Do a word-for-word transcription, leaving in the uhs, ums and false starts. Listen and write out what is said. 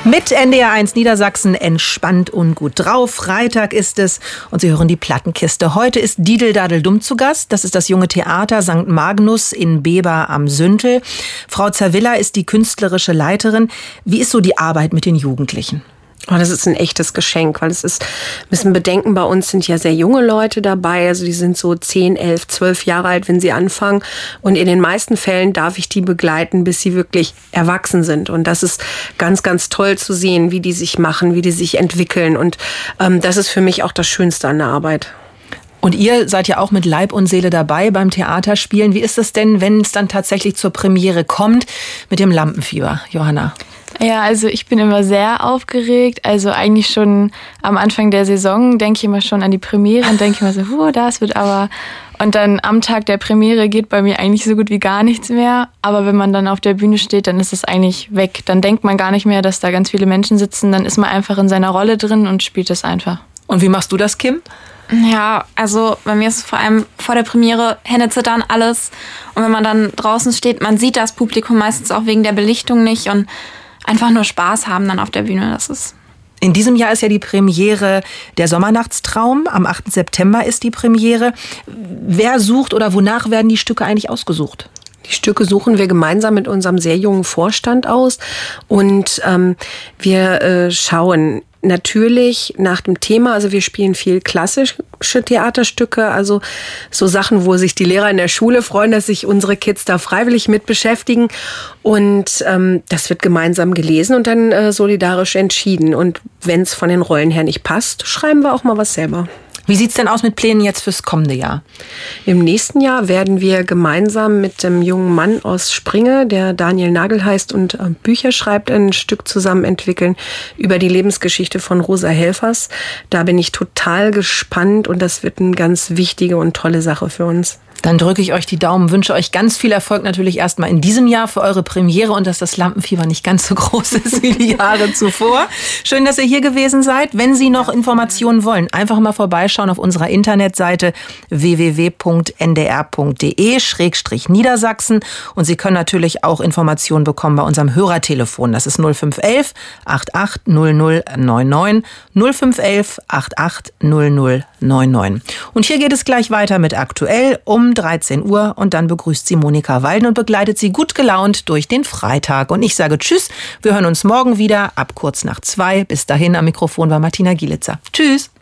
Mit N D R eins Niedersachsen entspannt und gut drauf. Freitag ist es und Sie hören die Plattenkiste. Heute ist Didel Dadel Dumm zu Gast. Das ist das Junge Theater Sankt Magnus in Beber am Süntel. Frau Zerwilla ist die künstlerische Leiterin. Wie ist so die Arbeit mit den Jugendlichen? Oh, das ist ein echtes Geschenk, weil es ist, müssen bedenken, bei uns sind ja sehr junge Leute dabei, also die sind so zehn, elf, zwölf Jahre alt, wenn sie anfangen, und in den meisten Fällen darf ich die begleiten, bis sie wirklich erwachsen sind, und das ist ganz, ganz toll zu sehen, wie die sich machen, wie die sich entwickeln, und ähm, das ist für mich auch das Schönste an der Arbeit. Und ihr seid ja auch mit Leib und Seele dabei beim Theaterspielen. Wie ist es denn, wenn es dann tatsächlich zur Premiere kommt mit dem Lampenfieber, Johanna? Ja, also ich bin immer sehr aufgeregt. Also eigentlich schon am Anfang der Saison denke ich immer schon an die Premiere und denke immer so, oh, das wird aber... Und dann am Tag der Premiere geht bei mir eigentlich so gut wie gar nichts mehr. Aber wenn man dann auf der Bühne steht, dann ist es eigentlich weg. Dann denkt man gar nicht mehr, dass da ganz viele Menschen sitzen. Dann ist man einfach in seiner Rolle drin und spielt es einfach. Und wie machst du das, Kim? Ja, also bei mir ist es vor allem vor der Premiere Hände zittern, alles. Und wenn man dann draußen steht, man sieht das Publikum meistens auch wegen der Belichtung nicht und einfach nur Spaß haben dann auf der Bühne. Das ist In diesem Jahr ist ja die Premiere der Sommernachtstraum. Am achten September ist die Premiere. Wer sucht oder wonach werden die Stücke eigentlich ausgesucht? Die Stücke suchen wir gemeinsam mit unserem sehr jungen Vorstand aus, und ähm, wir äh, schauen natürlich nach dem Thema. Also wir spielen viel klassische Theaterstücke, also so Sachen, wo sich die Lehrer in der Schule freuen, dass sich unsere Kids da freiwillig mit beschäftigen, und ähm, das wird gemeinsam gelesen und dann äh, solidarisch entschieden, und wenn es von den Rollen her nicht passt, schreiben wir auch mal was selber. Wie sieht's denn aus mit Plänen jetzt fürs kommende Jahr? Im nächsten Jahr werden wir gemeinsam mit dem jungen Mann aus Springe, der Daniel Nagel heißt und äh, Bücher schreibt, ein Stück zusammen entwickeln über die Lebensgeschichte von Rosa Helfers. Da bin ich total gespannt, und das wird eine ganz wichtige und tolle Sache für uns. Dann drücke ich euch die Daumen, wünsche euch ganz viel Erfolg natürlich erstmal in diesem Jahr für eure Premiere und dass das Lampenfieber nicht ganz so groß ist wie die Jahre zuvor. Schön, dass ihr hier gewesen seid. Wenn Sie noch Informationen wollen, einfach mal vorbeischauen auf unserer Internetseite w w w punkt n d r punkt d e Schrägstrich Niedersachsen, und Sie können natürlich auch Informationen bekommen bei unserem Hörertelefon. Das ist null fünf eins eins acht acht null null neun neun, null fünf eins eins acht acht null null neun neun. Und hier geht es gleich weiter mit Aktuell um dreizehn Uhr, und dann begrüßt sie Monika Walden und begleitet sie gut gelaunt durch den Freitag. Und ich sage Tschüss, wir hören uns morgen wieder ab kurz nach zwei. Bis dahin am Mikrofon war Martina Gielitzer. Tschüss.